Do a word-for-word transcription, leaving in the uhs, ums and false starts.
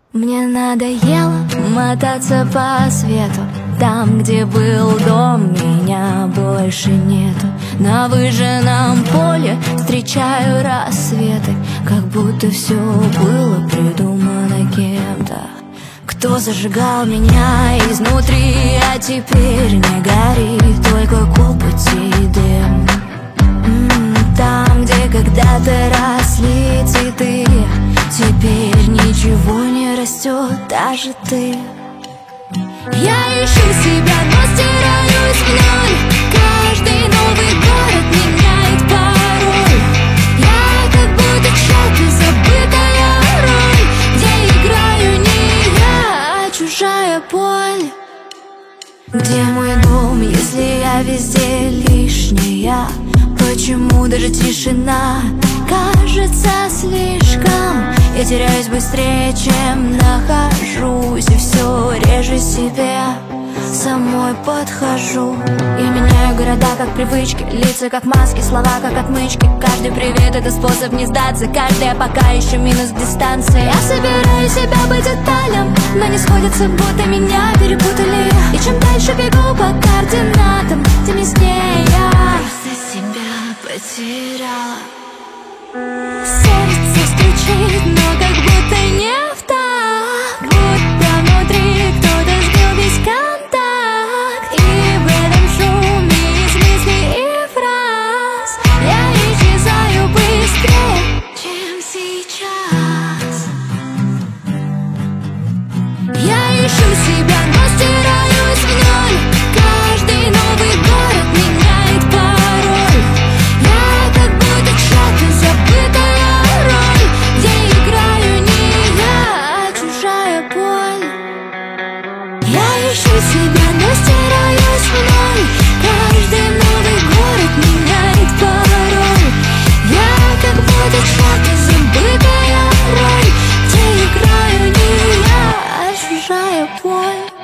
Мне надоело мотаться по свету. Там, где был дом, меня больше нету. На выжженном поле встречаю рассветы, как будто все было придумано кем-то. Кто зажигал меня изнутри, а теперь не горит, только копоть и дым. Там, где когда-то росли цветы, теперь ничего не растет, даже ты. Я ищу себя, но стираюсь в ноль. Каждый новый город меняет пароль. Я как будто чья-то забытая роль, где играю не я, а чужая боль. Где мой дом, если я везде лишняя? Почему даже тишина кажется слишком? Я теряюсь быстрее, чем нахожусь, и все реже себе самой подхожу. Я меняю города как привычки, лица как маски, слова как отмычки. Каждый привет — это способ не сдаться, каждый, а пока еще минус к дистанции. Я собираю себя по деталям, но не сходятся, будто меня перепутали. И чем дальше бегу по координатам, тем яснее я просто себя потеряла. Сердце стучит, но как будто не в такт, будто внутри кто-то сбил весь контакт. И в этом шуме из мыслей и фраз я исчезаю быстрее, чем сейчас. Я ищу себя, но стираюсь в ноль. Каждый новый город меняет пароль. Я как будто чья-то забытая роль, где играю не я, а чужая боль. Я ищу себя, но стираюсь в ноль. Каждый новый город меняет пароль. Я как будто чья-то забытая роль, где играю не я, а чужая боль.